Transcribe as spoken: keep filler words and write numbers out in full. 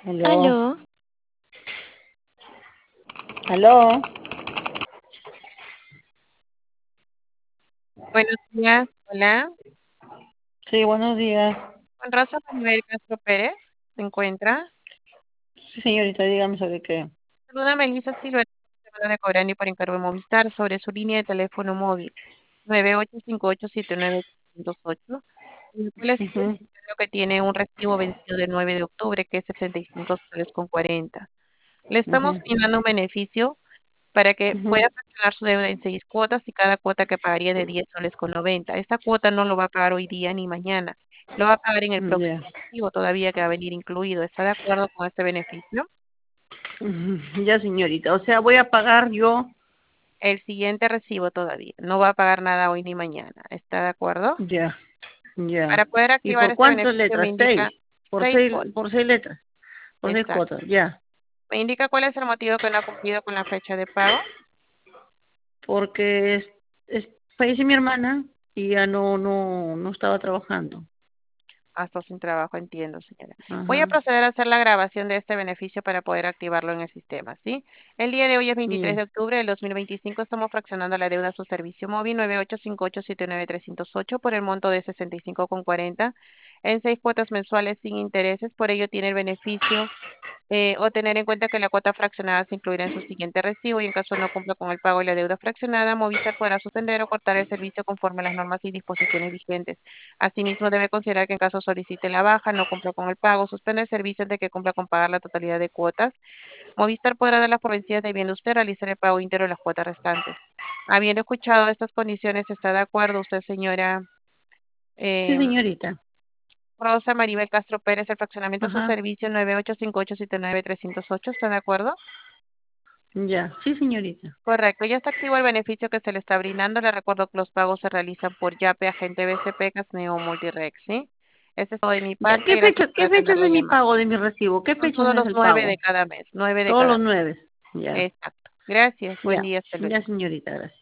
Aló, Aló, aló, Buenos días, hola. sí, buenos días. Con Rosa Maribel Castro Pérez, ¿se encuentra? Sí, señorita, dígame sobre qué. Saluda a Melissa Silva, de Cobrani por encargo de Movistar sobre su línea de teléfono móvil nueve ocho cinco ocho siete nueve tres cero ocho, en el cual está Ujú, indicando que tiene un recibo vencido del nueve de octubre que es setenta y cinco soles con cuarenta. Le estamos ujú, brindando un beneficio para que ujú. pueda fraccionar su deuda en seis cuotas y cada cuota que pagaría de diez soles con noventa. Esta cuota no lo va a pagar hoy día ni mañana, lo va a pagar en el Ya, próximo recibo todavía que va a venir incluido. ¿Está de acuerdo con este beneficio? ujú, ya, señorita. O sea, voy a pagar yo. El siguiente recibo todavía, no va a pagar nada hoy ni mañana. ¿Está de acuerdo? Ya, ya. Para poder ¿Y activar por este cuántas beneficio me letras? Seis. indica Por seis seis, cuotas. por seis letras. Por seis Exacto. cuotas. Ya. Me indica cuál es el motivo que no ha cumplido con la fecha de pago. Porque es, es, falleció mi hermana y ya no, no, no estaba trabajando. Hasta sin trabajo, entiendo, señora. Voy a Ajá. proceder a hacer la grabación de este beneficio para poder activarlo en el sistema, ¿sí? El día de hoy es veintitrés Ya. de octubre del dos mil veinticinco. Estamos fraccionando la deuda a su servicio móvil nueve ocho cinco ocho siete nueve tres cero ocho por el monto de sesenta y cinco con cuarenta en seis cuotas mensuales sin intereses. Por ello tiene el beneficio eh, o tener en cuenta que la cuota fraccionada se incluirá en su siguiente recibo y en caso no cumpla con el pago de la deuda fraccionada, Movistar podrá suspender o cortar el servicio conforme a las normas y disposiciones vigentes. Asimismo, debe considerar que en caso solicite la baja, no cumpla con el pago, suspende el servicio antes de que cumpla con pagar la totalidad de cuotas, Movistar podrá dar las por vencidas debiendo usted realizar el pago íntegro de las cuotas restantes. Habiendo escuchado estas condiciones, ¿está de acuerdo usted, señora Sí, eh, señorita. Rosa Maribel Castro Pérez? El fraccionamiento a su Ajá. servicio nueve ocho cinco ocho siete nueve tres cero ocho, ¿está de acuerdo? Ya. Sí, señorita. Correcto, ya está activo el beneficio que se le está brindando. Le recuerdo que los pagos se realizan por Yape, Agente B C P, Casneo, Multirex, ¿sí? Eso es todo de mi Ya. parte. ¿Qué Gracias fecha, por qué fecha atender es la de mi llamada. pago de mi recibo? ¿Qué Son fecha todos es los el nueve de pago? cada mes, nueve de Todos cada los mes. nueve. Ya. Exacto. Gracias. Buen Ya. día. Hasta luego. Ya, señorita. Gracias.